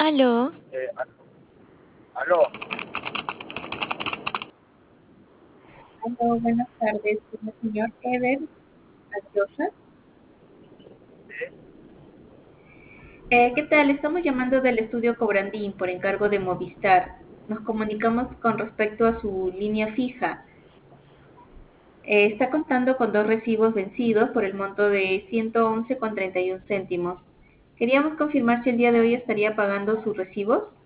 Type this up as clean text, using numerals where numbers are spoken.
Aló, Aló, Aló, buenas tardes, con el señor Eder Ayosa. ¿Qué tal? Estamos llamando del estudio Cobrandín por encargo de Movistar. Nos comunicamos con respecto a su línea fija. Está contando con 2 recibos vencidos por el monto de 111,31 céntimos. Queríamos confirmar si el día de hoy estaría pagando sus recibos.